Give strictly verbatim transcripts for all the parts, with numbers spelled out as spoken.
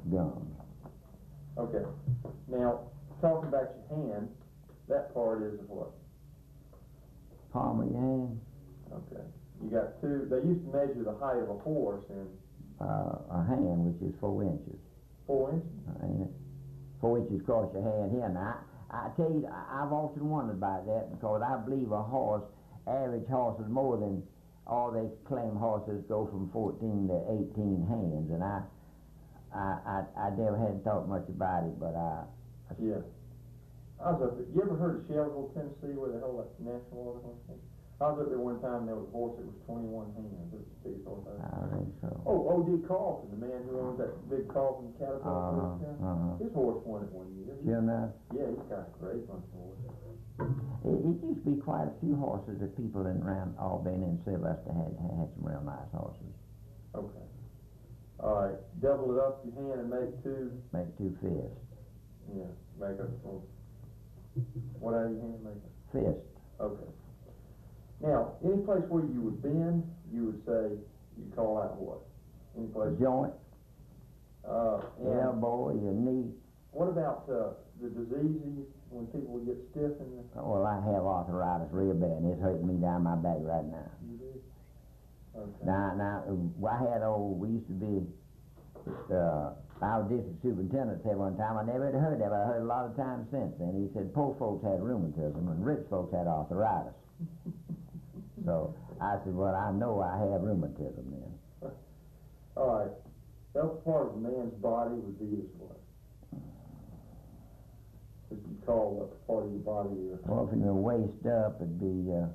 gums. Okay. Now, talking about your hand, that part is of what? Palm of your hand, Okay. You got two. They used to measure the height of a horse in uh, a hand which is four inches. four inches. Uh, ain't it? Four inches across your hand here. Now, I, I tell you, I, I've often wondered about that because I believe a horse, average horse is more than all they claim horses go from fourteen to eighteen hands, and I, I, I, I never had thought much about it, but I. I Yeah. I was up there. You ever heard of Shelbyville, Tennessee, where they hold that national water thing? I was up there one time, and there was a horse that was twenty-one hands. It was the biggest horse I ever I think so. Oh, O D Carlton, the man who owns that big Carlton Caterpillar. Uh-huh, uh-huh. His horse won it one year. Sure enough. Yeah, he's got a great bunch of horses. It, it used to be quite a few horses that people in around Albany and Sylvester had, had some real nice horses. Okay. All right. Double it up your hand and make two. Make two fists. Yeah. Make a. Oh, what out of your hand make a? Fist. Okay. Now, any place where you would bend, you would say, you call out what? Any place? Joint, Uh, and elbow, your knee. what about uh, the diseases when people would get stiff in the... Well, I have arthritis real bad, and it's hurting me down my back right now. You do? Okay. Now, now, I had old, we used to be, uh, our district superintendent said one time, I never had heard that, but I heard a lot of times since then. He said poor folks had rheumatism and rich folks had arthritis. So I said, well, I know I have rheumatism then. All right. The upper part of a man's body would be his what? What you call the upper part of your body your... Well, from the waist up, it'd be, uh,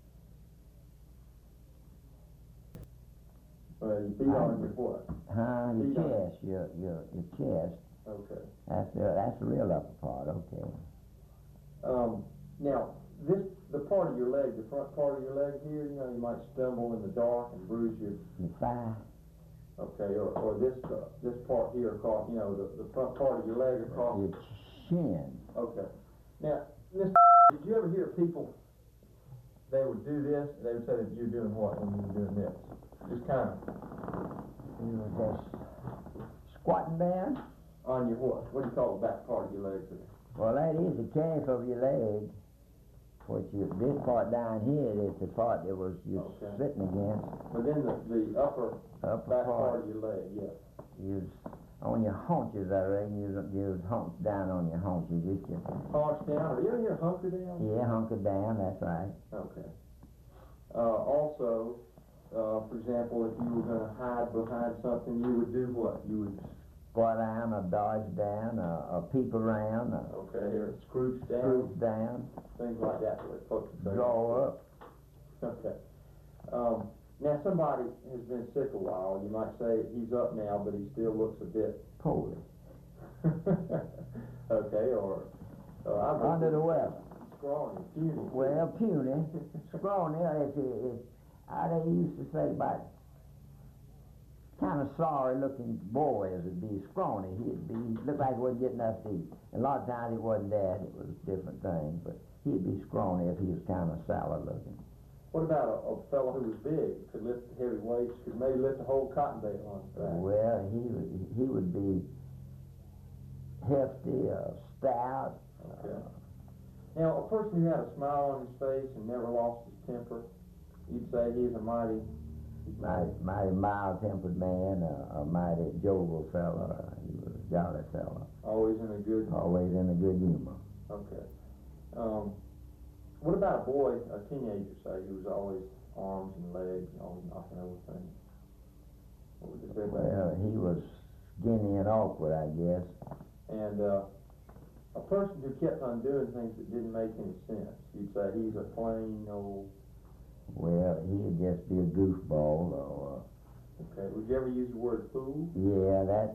Well, your feet on your what? huh, your Feet on- chest, your, your, your chest. Okay. That's the, that's the real upper part, okay. Um, now, this, the part of your leg, the front part of your leg here, you know, you might stumble in the dark and bruise your... Your thigh. Okay, or, or this uh, this part here across, you know, the, the front part of your leg across. Your chin. Okay. Now, Mister did you ever hear people, they would do this, they would say that you're doing what when you were doing this? Just kind of You were just squatting down. on your what? What do you call the back part of your leg there? Well, that is the calf of your leg. Which is, this part down here is the part that was you're Okay. sitting against. But then the, the upper, Upper back part. part. of your leg, yeah. You was on your haunches, I reckon. You was, you was hunched down on your haunches. Just your, Hunch down, or you ever hear hunker down? yeah, hunkered down, that's right. Okay. Uh, also, uh, for example, if you were going to hide behind something, you would do what? You would, Squat down, or dodge down, or, or peep around, or okay, or scrooge down, scrooge down, things like that. What folks would say. draw up. Okay. Um, now, somebody has been sick a while. You might say he's up now, but he still looks a bit. Poorly. Okay, or. or I would Under say the weather. Scrawny, puny. Well, puny, scrawny, if, if, how they used to say about kind of sorry looking boys would be scrawny. He'd be, looked like he wasn't getting enough to eat. And a lot of times it wasn't that, it was different things, but he'd be scrawny if he was kind of sallow looking. What about a, a fellow who was big, could lift heavy weights, could maybe lift a whole cotton bale on his back? Well, he would, he would be hefty, uh, stout. Okay. Uh, Now, a person who had a smile on his face and never lost his temper, you'd say he's a mighty, mighty, mighty mild-tempered man, uh, a mighty jovial fellow. Uh, he was a jolly fellow, always in a good. always in a good humor. Okay. Um, what about a boy, a teenager, say, who was always arms and legs, always knocking over things? What would you say about Well, that? he was skinny and awkward, I guess. And uh, a person who kept on doing things that didn't make any sense, you'd say he's a plain old. Well, he'd just be a goofball, or, Okay. Would you ever use the word fool? uh, yeah, that